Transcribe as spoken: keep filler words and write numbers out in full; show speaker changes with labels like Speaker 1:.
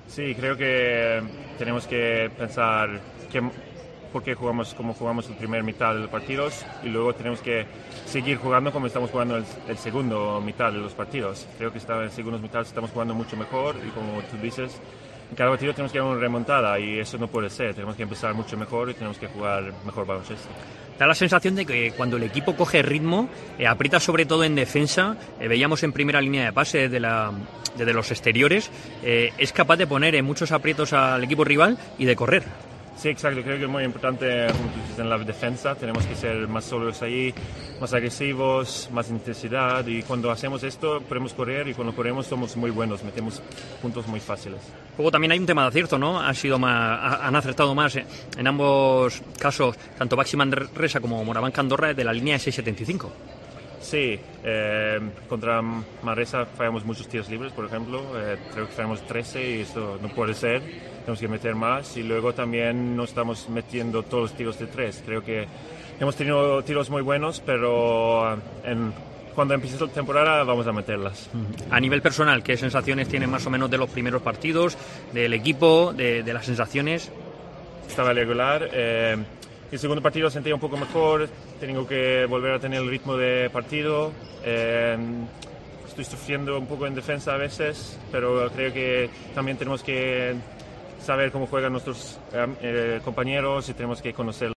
Speaker 1: Sí, creo que tenemos que pensar que, por qué jugamos como jugamos el primer mitad de los partidos y luego tenemos que seguir jugando como estamos jugando el, el segundo mitad de los partidos. Creo que está, en segundos mitad estamos jugando mucho mejor y como tú dices, en cada partido tenemos que dar una remontada y eso no puede ser. Tenemos que empezar mucho mejor y tenemos que jugar mejor baloncesto.
Speaker 2: Da la sensación de que cuando el equipo coge ritmo, eh, aprieta sobre todo en defensa, eh, veíamos en primera línea de pase desde, la, desde los exteriores, eh, es capaz de poner en muchos aprietos al equipo rival y de correr.
Speaker 1: Sí, exacto. Creo que es muy importante en la defensa. Tenemos que ser más sólidos ahí, más agresivos, más intensidad. Y cuando hacemos esto, podemos correr y cuando corremos somos muy buenos, metemos puntos muy fáciles.
Speaker 2: Luego también hay un tema de acierto, ¿no? Han, sido más, han acertado más en ambos casos, tanto Baxi Manresa como Moraván Andorra, de la línea de seis setenta y cinco.
Speaker 1: Sí, eh, contra Manresa fallamos muchos tiros libres, por ejemplo. Eh, creo que fallamos trece y esto no puede ser. Tenemos que meter más y luego también no estamos metiendo todos los tiros de tres. Creo que hemos tenido tiros muy buenos, pero en, cuando empiece la temporada vamos a meterlas.
Speaker 2: A nivel personal, ¿qué sensaciones tiene más o menos de los primeros partidos, del equipo, de, de las sensaciones?
Speaker 1: Estaba regular. Eh, el segundo partido sentía un poco mejor. Tengo que volver a tener el ritmo de partido. Eh, estoy sufriendo un poco en defensa a veces, pero creo que también tenemos que saber cómo juegan nuestros eh, compañeros y tenemos que conocer